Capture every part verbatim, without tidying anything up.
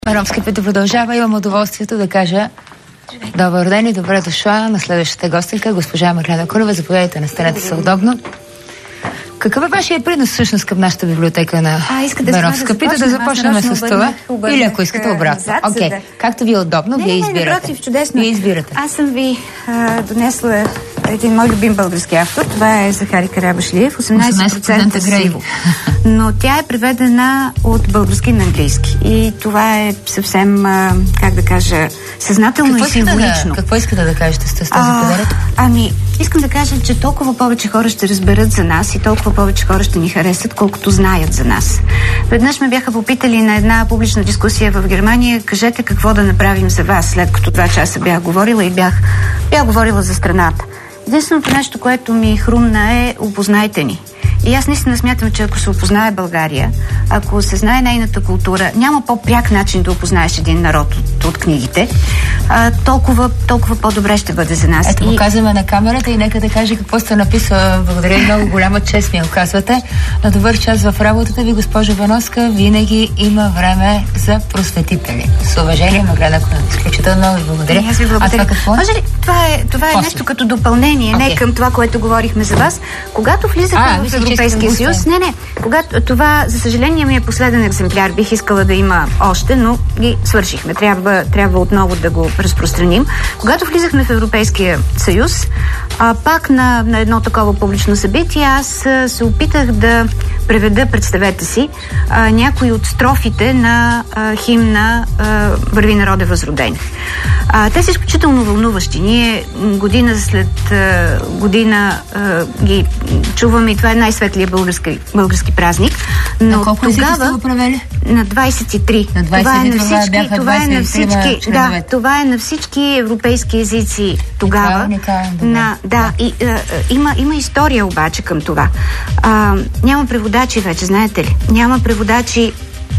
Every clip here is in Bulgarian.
Скъпето продължава. Имам удоволствието да кажа добър ден и добре дошла на следващата гостенка, госпожа Меглена Кунева. Заповядайте, настанете се удобно. Какъв е вашия принос всъщност към нашата библиотека на Беновска? Пита да започнем с това. Или ако искате обратно. Окей. Okay. Както ви е удобно, не, вие не, избирате. Напротив, чудесно. Вие избирате. Аз съм ви а, донесла един мой любим български автор. Това е Захари Карабашлиев. осемнайсет процента сиво. Но тя е преведена от български на английски. И това е съвсем, а, как да кажа, съзнателно какво и символично. Да, какво искате да кажете с този подарък? Ами, искам да кажа, че толкова повече хора ще разберат за нас и толкова повече хора ще ни харесат, колкото знаят за нас. Веднъж ме бяха попитали на една публична дискусия в Германия: кажете какво да направим за вас, след като два часа бях говорила и бях, бях говорила за страната. Единственото нещо, което ми хрумна е: опознайте ни. И аз наистина смятам, че ако се опознае България, ако се знае нейната култура, няма по-пряк начин да опознаеш един народ от, от книгите, а, толкова, толкова по-добре ще бъде за нас. Ето, и... показваме на камерата и нека да каже какво сте написала. Благодаря, много голяма чест ми оказвате. На добър час в работата ви, госпожа Беновска. Винаги има време за просветители. С уважение, Меглена Кунева. Изключително много ви благодаря. Аз ви благодаря. А това какво? Може ли, това е, това е нещо като допълнение, okay. не към това, което говорихме за вас. Когато влизахме в Европейския съюз, не, не, когато това, за съжаление, ми е последен екземпляр. Бих искала да има още, но ги свършихме. Трябва, трябва отново да го разпространим. Когато влизахме в Европейския съюз, а, пак на, на едно такова публично събитие, аз а, се опитах да преведа, представете си, а, някои от строфите на а, химна а, "Върви, народе възродени". А, те са изключително вълнуващи. Ние година след а, година а, ги чуваме и това е най-светлия български, български празник. Но на колко тогава сте го правили? На двайсет и три. На двайсет и три това е на всички, това е на всички, да, това е на всички европейски езици тогава. Уникално, на, да, и, а, има, има история обаче към това. А, няма преводачи вече, знаете ли? Няма преводачи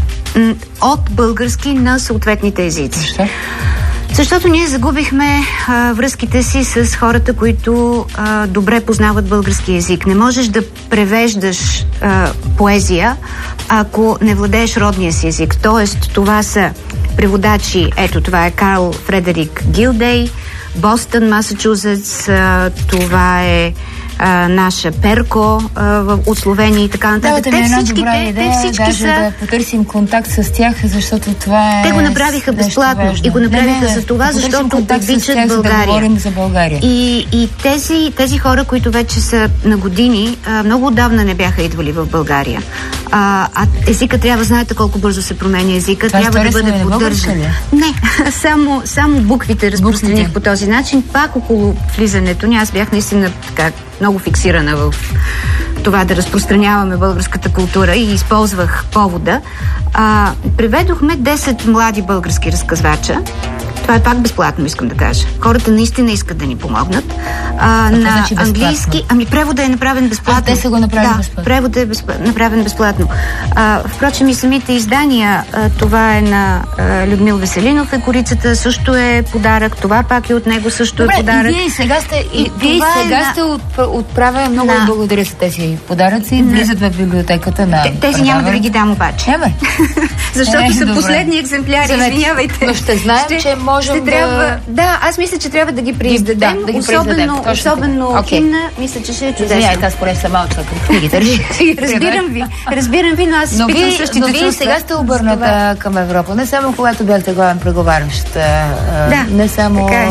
м, от български на съответните езици. Защо? Защото ние загубихме а, връзките си с хората, които а, добре познават български език. Не можеш да превеждаш а, поезия, ако не владееш родния си език. Тоест, това са преводачи, ето това е Карл Фредерик Гилдей, Бостън, Масачузетс, а, това е а, наша Перко а, от Словения и така нататък. Да, те всички, те, те всички даже са... да потърсим контакт с тях, защото това е... Те го направиха безплатно и го направиха не, не, за това, защото обичат България. Да за България. И, и тези, тези хора, които вече са на години, а, много отдавна не бяха идвали в България. А, а езика трябва, знаете колко бързо се променя езика, това трябва да бъде поддържан. Не, само, само буквите разпространих по този начин. Пак около влизането ни, аз бях наистина така много фиксирана в това да разпространяваме българската култура и използвах повода. А, преведохме десет млади български разказвача. Това е пак безплатно, искам да кажа. Хората наистина искат да ни помогнат. А, на значи английски... Ами превода е направен безплатно. А, те са го направили да, безплатно. превода е безпла... направен безплатно. А, впрочем и самите издания, а, това е на а, Людмил Веселинов, е "Корицата", също е подарък. Това пак е от него, също Добре, е подарък. И вие сега сте, и, и вие сега е сте от, отправя. Много на... благодаря за тези подаръци. Влизат в библиотеката на... Те, тези няма да ви ги дам обаче. Няма. Защото е, са добре. последни екземпляри, извинявайте. Но ще знаем, ще, че можем ще да... Трябва, да, аз мисля, че трябва да ги преиздадем. Да, да ги особено особено okay. химна, мисля, че ще е чудесно. Извинявайте, аз поне съм малка към книгите. Разбирам ви, разбирам ви, но аз но питам ви, същите но чувства. вие сега сте обърната към Европа. Не само когато бяхте главен преговарящ. Да, не само... така е.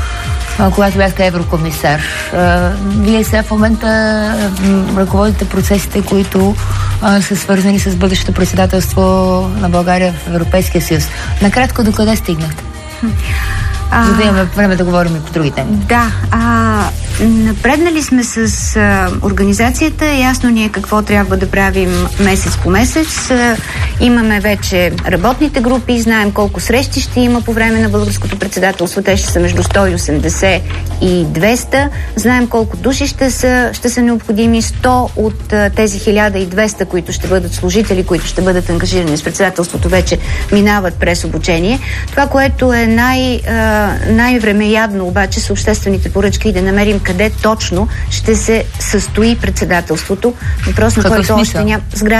Когато бяхте еврокомисар. Вие сега в момента ръководите процесите, които а, са свързани с бъдещето председателство на България в Европейския съюз. Накратко, докъде стигнахте? А, за да имаме време да говорим и по други теми. Да. А, напреднали сме с а, организацията. Ясно ни е какво трябва да правим месец по месец. А, имаме вече работните групи. Знаем колко срещи ще има по време на българското председателство. Те ще са между сто и осемдесет и двеста. Знаем колко души ще са, ще са необходими. сто от а, тези хиляда и двеста, които ще бъдат служители, които ще бъдат ангажирани с председателството, вече минават през обучение. Това, което е най- а, най-времеядно обаче са обществените поръчки и да намерим къде точно ще се състои председателството. Въпрос, на който още няма сграда.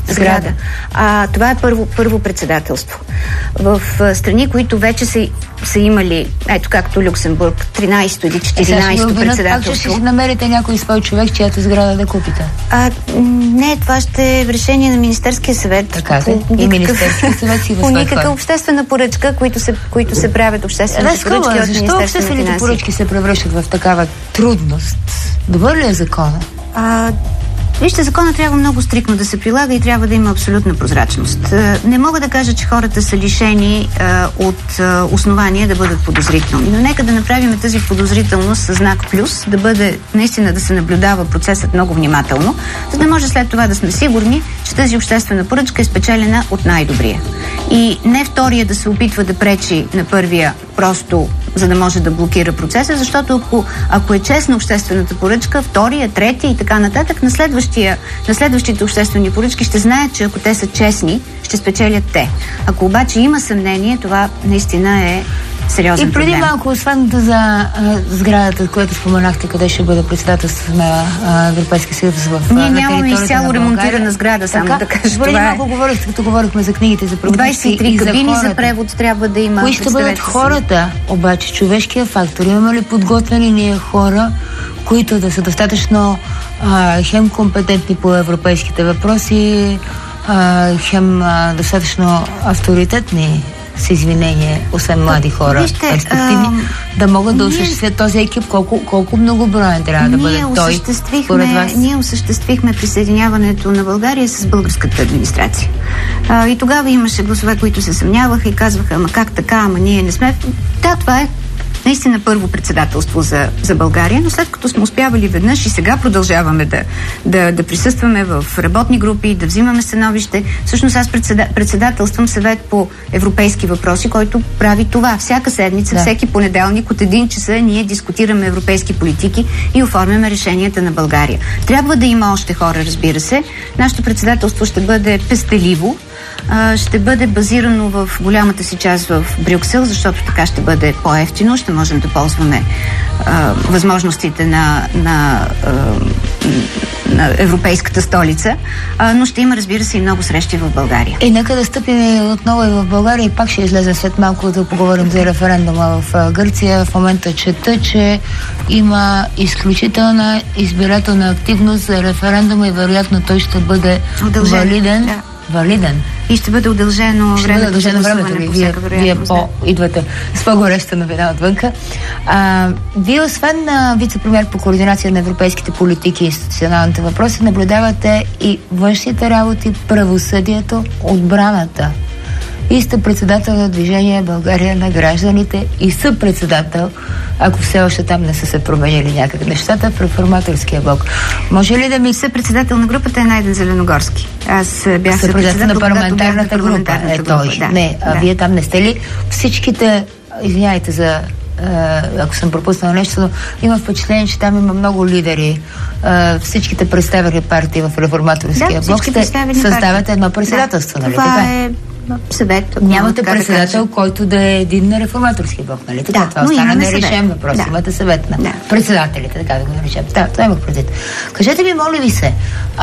сграда. А, това е първо, първо председателство. В а, страни, които вече са, са имали, ето както Люксембург, тринайсето или четиринайсето е, председателство. Пак ще си намерите някой свой човек, чиято сграда да купите? А, не, това ще е решение на Министерския съвет. Така по, по и Министерския съвет си по никаква обществена поръчка, които се, които се правят обществени поръчки от Министерството на финанси. Защо обществените поръчки се превръщат в такава трудност? Добър ли е закона? А, Вижте, закона трябва много стриктно да се прилага и трябва да има абсолютна прозрачност. Не мога да кажа, че хората са лишени а, от а, основания да бъдат подозрителни, но нека да направим тази подозрителност с знак плюс, да бъде наистина да се наблюдава процесът много внимателно, за да може след това да сме сигурни, че тази обществена поръчка е спечелена от най-добрия. И не втория да се опитва да пречи на първия просто за да може да блокира процеса, защото ако, ако е честна обществената поръчка, втория, третия и така нататък, на, следващия, на следващите обществени поръчки ще знаят, че ако те са честни, ще спечелят те. Ако обаче има съмнение, това наистина е сериозен проблем. И преди проблем. малко, освен за а, сградата, която споменахте, къде ще бъде председателство на а, Европейския съюз в Ние нямаме изцяло ремонтирана сграда, само така, да кажа. Преди малко говорих, като говорихме за книгите за преводачи двайсет и три кабини за, за превод трябва да има. Кои ще бъдат хората, обаче човешкия фактор? Имаме ли подготвени ние хора, които да са достатъчно а, хем компетентни по европейските въпроси, а, хем а, достатъчно авторитетни, с извинение, освен млади хора, Вижте, перспективни, а, да могат да осъществят ние, този екип? Колко, колко многоброен трябва да бъде той, според вас? Ние осъществихме присъединяването на България с българската администрация. А, и тогава имаше гласове, които се съмняваха и казваха, ама как така, ама ние не сме... Да, това е наистина първо председателство за, за България, но след като сме успявали веднъж и сега продължаваме да, да, да присъстваме в работни групи, да взимаме становище. Всъщност аз председа, председателствам съвет по европейски въпроси, който прави това. Всяка седмица, да. всеки понеделник от един часа ние дискутираме европейски политики и оформяме решенията на България. Трябва да има още хора, разбира се. Нашето председателство ще бъде пестеливо, ще бъде базирано в голямата си част в Брюксел, защото така ще бъде по-евтино, ще можем да ползваме а, възможностите на, на, а, на европейската столица, а, но ще има, разбира се, и много срещи в България. И нека да стъпим отново и в България и пак ще излезе след малко да поговорим за референдума в Гърция. В момента чета, че има изключителна избирателна активност за референдума и вероятно той ще бъде удължен, валиден. Да. Валиден. И ще бъде удължено ще времето. Ще бъде удължено времето ли? Вие, вие по, идвате с по-гореща новина отвънка. А, вие, освен на вице-премиер по координация на европейските политики и институционалните въпроси, наблюдавате и външните работи, правосъдието, отбраната. И сте председател на Движение България на гражданите и съпредседател, ако все още там не са се променили някак нещата, в Реформаторския блок. Може ли да ми... Съпредседател на групата е Найден Зеленогорски. Аз бях съпредседател на парламентарната група. Парламентарната е, той. група. Да, не, а да. Вие там не сте ли? Всичките, извиняйте за ако съм пропуснала нещо, но има впечатление, че там има много лидери. Всичките представили партии в Реформаторския да, блок сте създавате едно председателство, да, нали това така? Е... съвет. Нямате председател, да който да е един на Реформаторския блок, нали така? Да, това остана нерешен въпрос. Да. Имате съвет на да. председателите, така да го наречем. Да, това имах предвид. Кажете ми, моля ви се,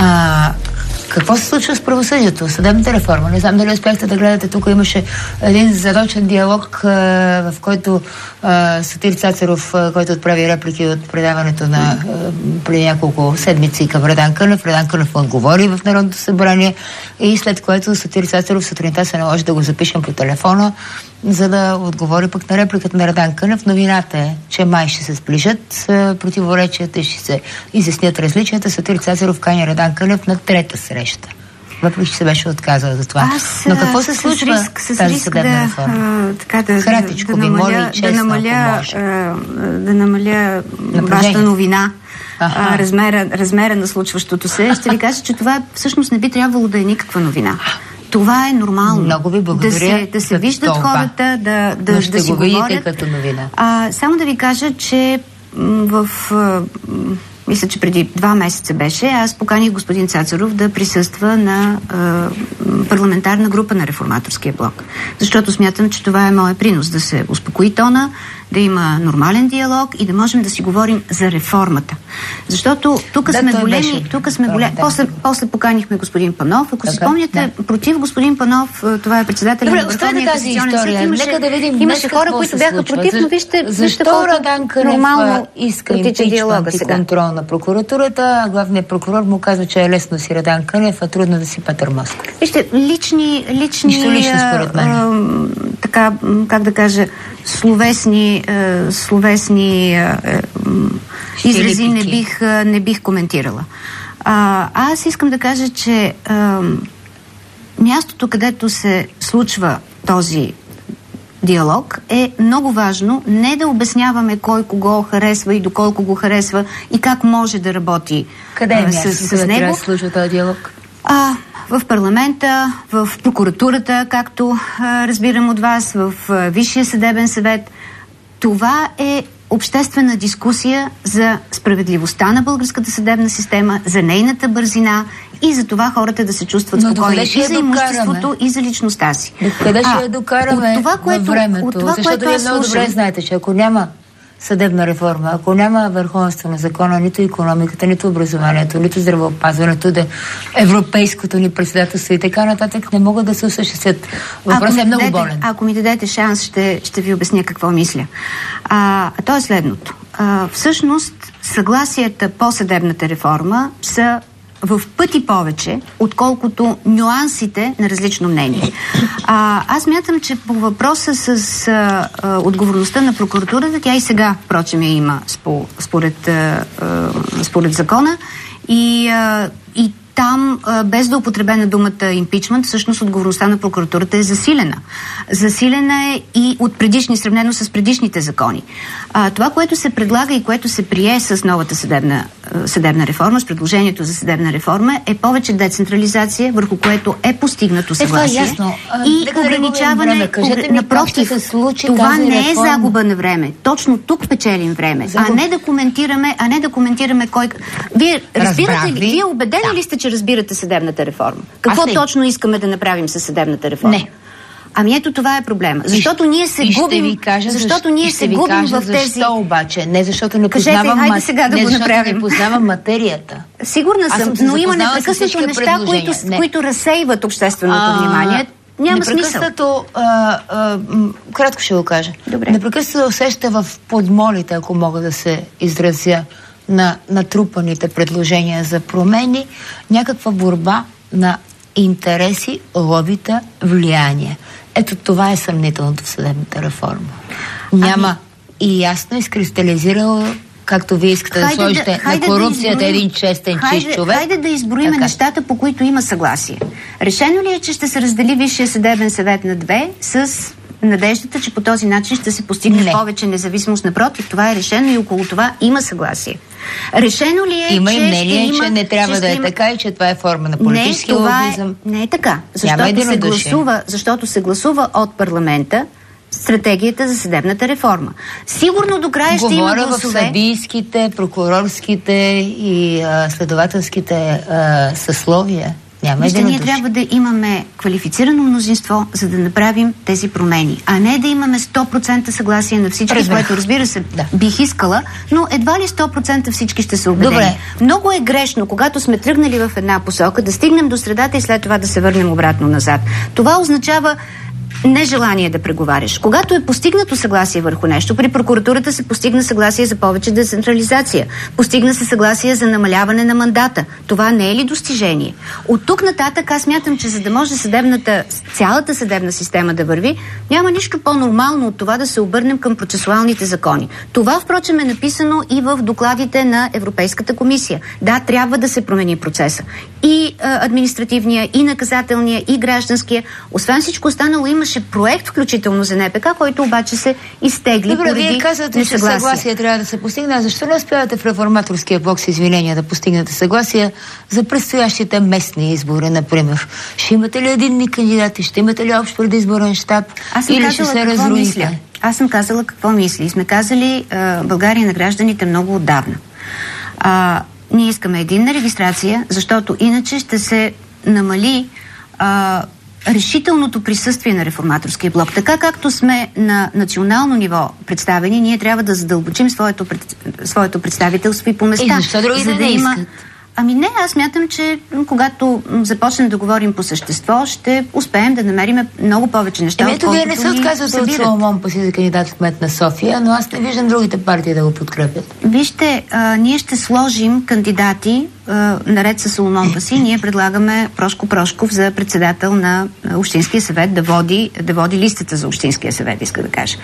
а, какво се случва с правосъдието, съдебната реформа? Не знам дали успяхте да гледате, тук имаше един задочен диалог, а, в който а, Сотир Цацаров, а, който отправи реплики от предаването на а, преди няколко седмици към Радан Кънев. Радан Кънев му отговори в Народното събрание и след което Сотир Цацаров сутринта се наложи да го запишем по телефона, за да отговори пък на репликата на Радан Кънев. Новината е, че май ще се сближат противоречията и ще се изяснят различията. Сотир Цацаров кани Радан Кънев на трета среща. Въпреки, че се беше отказал за това. Аз, но какво се случва риск, с тази риск съдебна да, реформа? А, така да, Кратичко да, ви моля и честно, да намаля, ако може. А, да намаля вашата новина, а, размера, размера на случващото се. Ще ви кажа, че това всъщност не би трябвало да е никаква новина. Това е нормално. Много ви благодаря. Да се, да се виждат това. хората, да, да, ще да си го говорят. видите като новина. А, само да ви кажа, че в... мисля, че преди два месеца беше, аз поканих господин Цацаров да присъства на а, парламентарна група на Реформаторския блок. Защото смятам, че това е моят принос, да се успокои тона, да има нормален диалог и да можем да си говорим за реформата. Защото тук да, сме големи, тук сме големи. Да. После, после поканихме господин Панов. Ако си спомняте, да. против господин Панов, това е председател на Върховния касационен съд, имаше, да видим, имаше хора, които бяха против, но вижте, защо Радан Кънев иска импичмент и контрол на прокуратурата, а главният прокурор му казва, че е лесно си Радан Кънев, а трудно да си Петър Москов. Вижте, лични, лични Нищо лично, според мен. А, така, как да кажа, словесни, а, словесни а, а, изрази не бих, а, не бих коментирала. А, аз искам да кажа, че а, мястото, където се случва този диалог, е много важно не да обясняваме кой кого харесва и доколко го харесва и как може да работи. Къде е място, с, с него. Да случва този диалог? А, в парламента, в прокуратурата, както а, разбирам от вас, в а, Висшия съдебен съвет. Това е обществена дискусия за справедливостта на българската съдебна система, за нейната бързина и за това хората да се чувстват спокойни и за имуществото, и за личността си. Къде ще я докараме това, което, във времето? От това, защото вие много добре знаете, че ако няма съдебна реформа, ако няма върховенство на закона, нито икономиката, нито образованието, нито здравеопазването, да европейското ни председателство и така нататък не могат да се осъществят. Въпросът е много болен. Ако ми дадете шанс, ще, ще ви обясня какво мисля. А, то е следното. А, всъщност, съгласията по съдебната реформа са в пъти повече, отколкото нюансите на различно мнение. А, аз мятам, че по въпроса с а, а, отговорността на прокуратурата, тя и сега, впрочем, я има спо, според, а, а, според закона и, а, и там, без да употребена думата импичмент, всъщност отговорността на прокуратурата е засилена. Засилена е и от предишни, сравнено с предишните закони. А, това, което се предлага и което се прие с новата съдебна, съдебна реформа, с предложението за съдебна реформа, е повече децентрализация, върху което е постигнато съгласие. Е, това е ясно. А, и ограничаване. Напротив, това не е реформа. Загуба на време. Точно тук печелим време. Загуб... А не да коментираме, а не да коментираме кой... Вие разбирате ли, вие убедени да. ли сте, че разбирате съдебната реформа? Какво точно искаме да направим със съдебната реформа? Не. Ами ето това е проблема. Защото ние се и губим. Ви кажа, защото ние се губим кажа, в тези. Защо обаче? Не защото не Кажете, познавам хайде сега да не, го направим. Не познавам материята. Сигурна съм, съм но има непрекъснато неща, които, които разсейват общественото а, внимание. Няма непрекъснато, а, а, кратко ще го кажа. Добре. Непрекъснато усеща в подмолите, ако мога да се изразя, на натрупаните предложения за промени, някаква борба на интереси, лобита, влияние. Ето това е съмнителното в съдебната реформа. Няма ами... и ясно изкристализирало, както вие искате да сложите на корупцията да един честен, хайде, чист човек. Хайде да изброиме така нещата, по които има съгласие. Решено ли е, че ще се раздели Висшия съдебен съвет на две с надеждата, че по този начин ще се постигне не. повече независимост? Напротив, това е решено и около това има съгласие. Решено ли е, има че и мнение, ще има, че не трябва че да е има... така и че това е форма на политически лобизъм? Не, не е така. Защото се, гласува, защото се гласува от парламента стратегията за съдебната реформа. Сигурно до края ще има гласове. Говоря в съдийските, прокурорските и а, следователските а, съсловия. Вижте, ние трябва да имаме квалифицирано мнозинство, за да направим тези промени, а не да имаме сто процента съгласие на всички, Разбрах. което разбира се да. бих искала, но едва ли сто процента всички ще са убедени. Добре. Много е грешно, когато сме тръгнали в една посока, да стигнем до средата и след това да се върнем обратно назад. Това означава нежелание да преговаряш. Когато е постигнато съгласие върху нещо, при прокуратурата се постигна съгласие за повече децентрализация. Постигна се съгласие за намаляване на мандата. Това не е ли достижение? От тук нататък аз смятам, че за да може съдебната, цялата съдебна система да върви, няма нищо по-нормално от това да се обърнем към процесуалните закони. Това, впрочем, е написано и в докладите на Европейската комисия. Да, трябва да се промени процеса. И а, административния, и наказателния, и гражданския. Освен всичко останало, имаше проект, включително за НПК, който обаче се изтегли. Добре, поради вие казвате, че съгласие трябва да се постигне. А защо не успявате в реформаторския блок с извинения да постигнете съгласие за предстоящите местни избори, например? Ще имате ли единни кандидати? Ще имате ли общ предизборен щаб? Или ще се разруите? Аз съм казала какво мисля. И сме казали а, България на гражданите много отдавна. А, ние искаме единна регистрация, защото иначе ще се намали а, решителното присъствие на Реформаторския блок. Така както сме на национално ниво представени, ние трябва да задълбочим своето, пред, своето представителство и по места. И защо другите за да не има... искат? Ами не, аз мятам, че когато започнем да говорим по същество, ще успеем да намерим много повече неща. Еми ето, вие не се отказвате от Соломон Паси за кандидат в кмет на София, но аз не виждам другите партии да го подкрепят. Вижте, а, ние ще сложим кандидати а, наред с Соломон Паси. Ние предлагаме Прошко Прошков за председател на Общинския съвет да води, да води листата за Общинския съвет, иска да кажа.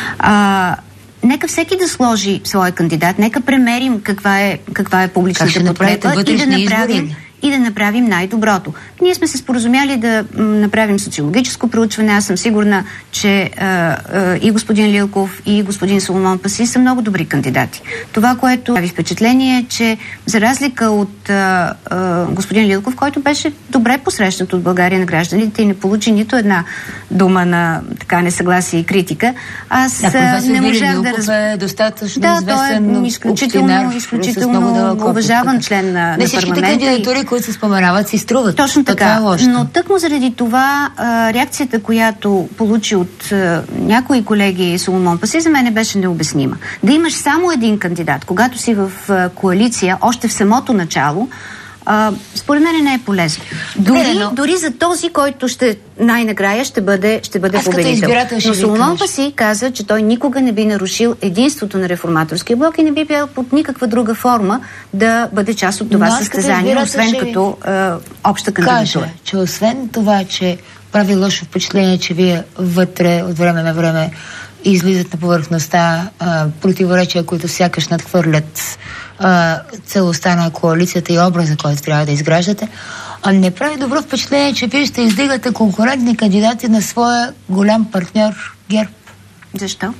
А, Нека всеки да сложи своя кандидат, нека премерим каква е, каква е публичната подкрепа и да направим и да направим най-доброто. Ние сме се споразумяли да м, направим социологическо проучване. Аз съм сигурна, че а, а, и господин Лилков, и господин Соломон Паси са много добри кандидати. Това, което прави впечатление е, че за разлика от а, а, господин Лилков, който беше добре посрещнат от България на гражданите и не получи нито една дума на така несъгласие и критика, аз да, не можах да разбера. Е достатъчно да, известен, той е изключително, изключително уважаван член на, на парламента. Които се споменават, си струват. Точно така. Това е но тъкмо заради това а, реакцията, която получи от а, някои колеги Соломон Паси, за мен беше необяснима. Да имаш само един кандидат, когато си в а, коалиция, още в самото начало, а, според мен не е полезно. Дори, не, но... дори за този, който ще най-накрая ще бъде, ще бъде победител. Но Соломон Паси каза, че той никога не би нарушил единството на Реформаторския блок и не би бил под никаква друга форма да бъде част от това състезание, освен като е, обща кандидатура. Каже, че освен това, че прави лошо впечатление, че вие вътре от време на време излизат на повърхността а, противоречия, които сякаш надхвърлят а, целостта на коалицията и образа, който трябва да изграждате. А не прави добро впечатление, че вие ще издигате конкурентни кандидати на своя голям партньор ГЕРБ. Защо?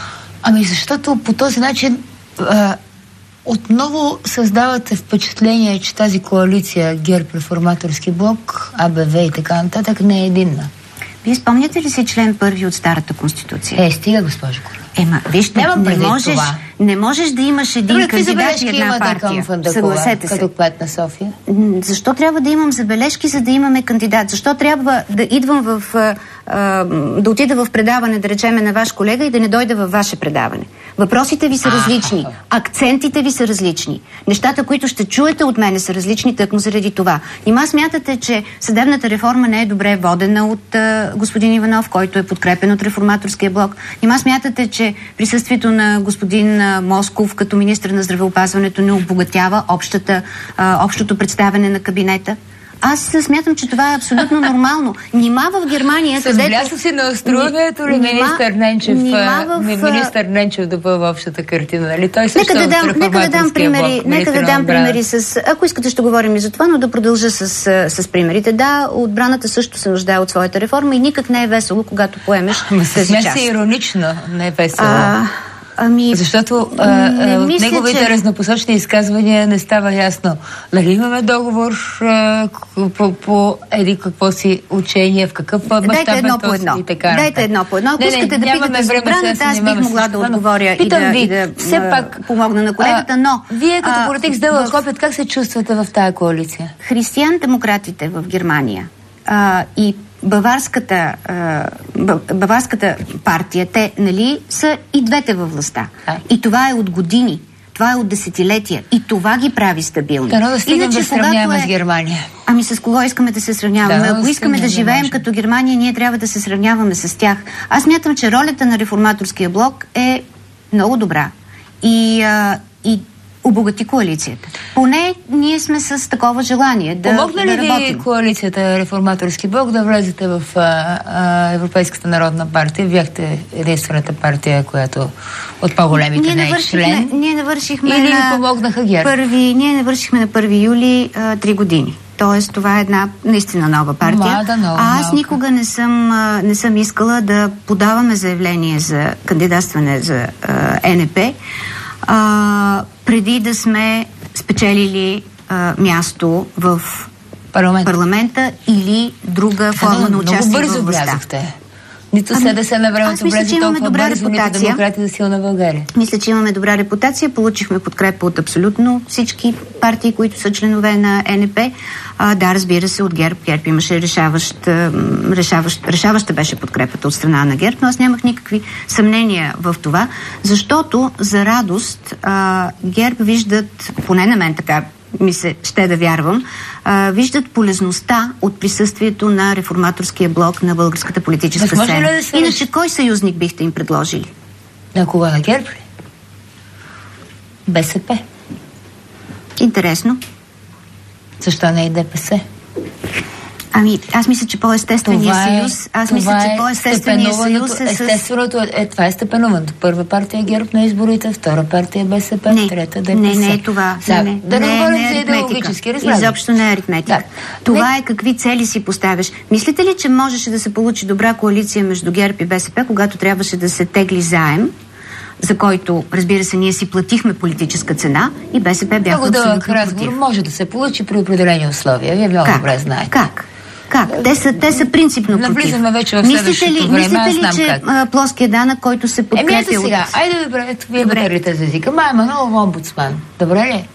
Ами защото по този начин а, отново създавате впечатление, че тази коалиция ГЕРБ, Реформаторски блок, А Б В и така нататък не е единна. Вие спомняте ли си член първи от старата конституция? Е, стига, госпожо Колева. Ема, вижте, не можеш, не можеш да имаш един Добре, кандидат и една партия. Съгласете се. Като кмет на София. Защо трябва да имам забележки, за да имаме кандидат? Защо трябва да идвам в... А, да отида в предаване, да речеме, на ваш колега и да не дойда във ваше предаване? Въпросите ви са различни. Акцентите ви са различни. Нещата, които ще чуете от мене, са различни тъкмо заради това. Нима смятате, че съдебната реформа не е добре водена от а, господин Иванов, който е подкрепен от Реформаторския блок? Нима смятате, че присъствието на господин а, Москов като министър на здравеопазването не обогатява общата, а, общото представяне на кабинета? Аз смятам, че това е абсолютно нормално. Нима в Германия, където... С бляса си на остроумието ли министър Ненчев, в... министър Ненчев допълва общата картина, нали? Той също нека да дам, нека да дам примери, блок, нека да дам примери с... Ако искате, ще говорим и за това, но да продължа с, с примерите. Да, отбраната също се нуждае от своята реформа и никак не е весело, когато поемеш тази част. Смеси иронично, не е весело. А... Ами, защото а, а, от мисля, неговите че... разнопосочни изказвания не става ясно. Нали имаме договор а, по, по еди какво си учение, в какъв мащаб е този и така. Дайте едно по едно. Ако искате да питате за отбраната, аз бих могла да отговоря и да, ви, и да все пак, помогна на колегата, но... Вие като политик с дълъг опит, как се чувствате в тая коалиция? Християн-демократите в Германия а, и Баварската, Баварската партия, те, нали, са и двете във властта. А? И това е от години. Това е от десетилетия. И това ги прави стабилни. Дано да стигнем да сравняваме е... с Германия. Ами с кого искаме да се сравняваме? Да, Ако искаме да живеем да като Германия, ние трябва да се сравняваме с тях. Аз мятам, че ролята на Реформаторския блок е много добра. И, а, и обогати коалицията. Поне ние сме с такова желание да, Помогна ли да работим. Ви коалицията Реформаторски блок да влезете в а, а, Европейската народна партия? Бяхте единствената партия, която от по-големите не е член. Ние навършихме Или на ви помогнаха ГЕРБ? Първи, ние навършихме на първи юли а, три години. Тоест, това е една наистина нова партия. Млада, нова, а аз малка. никога не съм, а, не съм искала да подаваме заявление за кандидатстване за а, Н П, а, преди да сме спечелили а, място в Парламент. парламента или друга форма да, на участие много бързо в властта. влязохте. Нито СДС на времето влезе толкова бързо, нито Демократи за силна България. Мисля, че имаме добра репутация. Получихме подкрепа от абсолютно всички партии, които са членове на Е Ен Пе. А, да, разбира се, от ГЕРБ. ГЕРБ имаше решаващ, решаващ, решаваща беше подкрепата от страна на ГЕРБ, но аз нямах никакви съмнения в това, защото за радост а, ГЕРБ виждат, поне на мен така ми се ще да вярвам, а, виждат полезността от присъствието на реформаторския блок на българската политическа сцена. Да Иначе кой съюзник бихте им предложили? На кога? На ГЕРБ ли? Бе Се Пе. Интересно. Защо не и Де Пе Се? Ами, аз мисля, че по-естественият съюз... Аз мисля, че по-естественият съюз е с... Естественото е, това е степенуването. Първа партия е ГЕРБ на изборите, втора партия е Бе Се Пе, не, трета Де Пе Се. Не, не е това. За, не, да не, не говорим не за идеологически разгледа. Изобщо не е аритметика. Да. Това не... е какви цели си поставяш. Мислите ли, че можеше да се получи добра коалиция между ГЕРБ и Бе Се Пе, когато трябваше да се тегли заем, за който, разбира се, ние си платихме политическа цена и Бе Се Пе бяха много дълъг разговор може да се получи при определени условия. Вие много как? добре знаете. Как? Как? Те са, те са принципно против. Навлизаме вече в следващото ли, време, мислите ли, аз знам че как. Плоския данък, който се подкрепя Еми, ето сега, от... айде добре, ето вие батерите за езика. Мая Манолова омбудсман. Добре ли?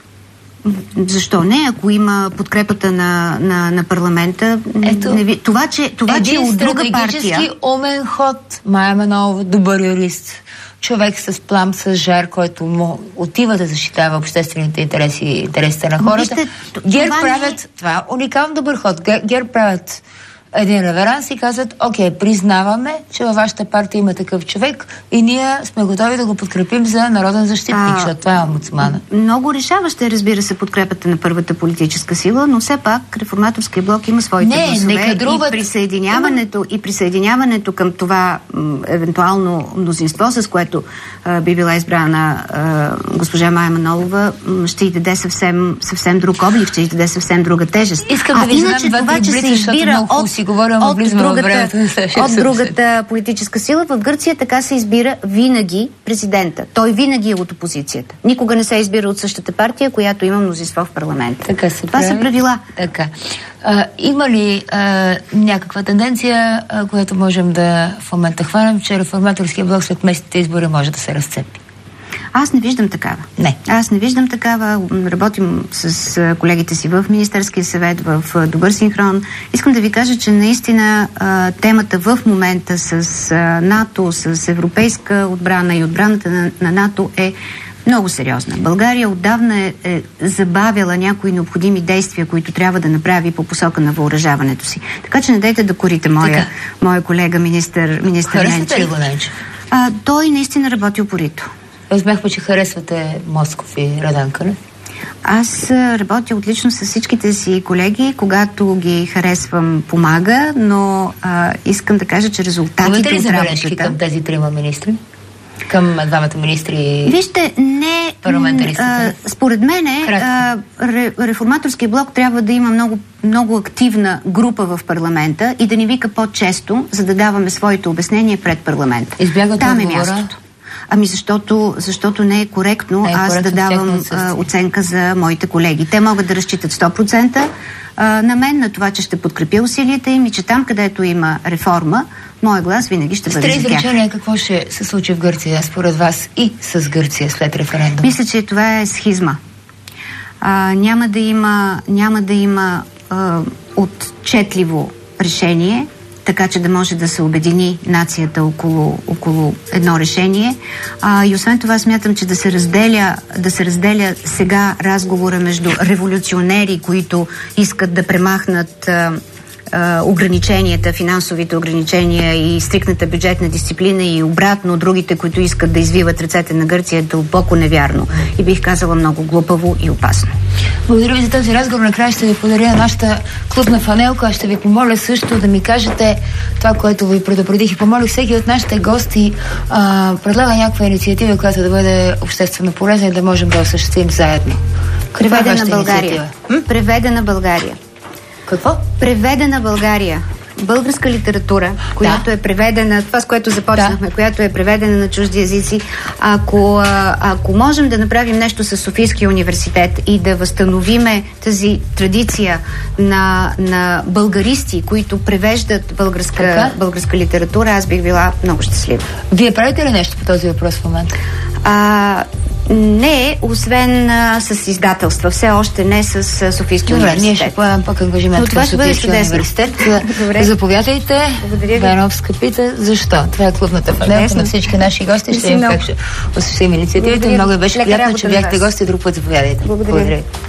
Защо не? Ако има подкрепата на, на, на парламента, ето, не ви... това, че, това, че от друга партия... стратегически умен ход. Мая Манолова, добър юрист. Човек с плам, с жар, който му отива да защитава обществените интереси и интересите на хората. Вижте, ГЕРБ правят... Не... Това е уникално добър ход. ГЕРБ правят един реверанс и казват, окей, признаваме, че във вашата партия има такъв човек и ние сме готови да го подкрепим за народен защитник, а, защото това е омбудсмана. Много решаваща, разбира се, подкрепата на първата политическа сила, но все пак реформаторския блок има своите не, гласове не кадруват... и присъединяването, и присъединяването към това м, евентуално мнозинство, с което а, би била избрана а, госпожа Мая Манолова, м, ще й даде съвсем, съвсем друг облик, ще й даде съвсем друга тежест. Искам а да ви иначе това, че се избира от си говорим, от, другата, от другата политическа сила. В Гърция така се избира винаги президента. Той винаги е от опозицията. Никога не се избира от същата партия, която има мнозинство в парламента. Така се Това прави. са правила. Така. А, има ли а, някаква тенденция, а, която можем да в момента хванем, че реформаторския блок след местните избори може да се разцепи? Аз не виждам такава. Не. Аз не виждам такава. Работим с колегите си в Министерския съвет, в добър синхрон. Искам да ви кажа, че наистина темата в момента с НАТО, с европейска отбрана и отбраната на, на НАТО е много сериозна. България отдавна е, е забавяла някои необходими действия, които трябва да направи по посока на въоръжаването си. Така че не дайте да корите моя, моя колега, министър, министър Ненчев. А, той наистина работи упорито. Разбрахме, че харесвате Москов и Раданка, не? Аз работя отлично с всичките си колеги. Когато ги харесвам, помага, но а, искам да кажа, че резултатите Имате ли от забележки работата... към тези трима министри? Към двамата министри? Вижте, не... А, според мен а, ре, реформаторския блок трябва да има много, много активна група в парламента и да ни вика по-често, за да даваме своите обяснения пред парламента. Избягате Там е отговора? мястото. Ами защото, защото не е коректно не е аз коректно да давам а, оценка за моите колеги. Те могат да разчитат сто процента а, на мен, на това, че ще подкрепя усилията им и че там, където има реформа, моят глас винаги ще бъде за тях. С три изречения какво ще се случи в Гърция, според вас и с Гърция след референдума? Мисля, че това е схизма. А, няма да има, няма да има а, отчетливо решение, така че да може да се обедини нацията около, около едно решение. А, и освен това смятам, че да се разделя, да се разделя сега разговора между революционери, които искат да премахнат а, а, ограниченията, финансовите ограничения и стрикната бюджетна дисциплина и обратно другите, които искат да извиват ръцете на Гърция, е дълбоко невярно. И бих казала много глупаво и опасно. Благодаря ви за този разговор. Накрая ще ви подаря нашата клубна фанелка. Аз ще ви помоля също да ми кажете това, което ви предупредих и помолих всеки от нашите гости а, предлага някаква инициатива, която да бъде обществено полезна и да можем да осъществим заедно. Преведена България. Преведена България. Какво? Преведена България. българска литература, която да. е преведена, това с което започнахме, да. която е преведена на чужди езици, ако, ако можем да направим нещо с Софийския университет и да възстановиме тази традиция на, на българисти, които превеждат българска, българска литература, аз бих била много щастлива. Вие правите ли нещо по този въпрос в момента? А, не, освен а, с издателства. Все още не с а, Софийския Добре, университет. Ние ще поемем пък ангажимент към Софийския университет. Заповядайте. Дановска пита защо. Това е клубната панелка на всички наши гости. Ще видим как ще осъществим инициативите. Много беше приятно, че бяхте гости. Друг път заповядайте. Благодаря. Благодаря.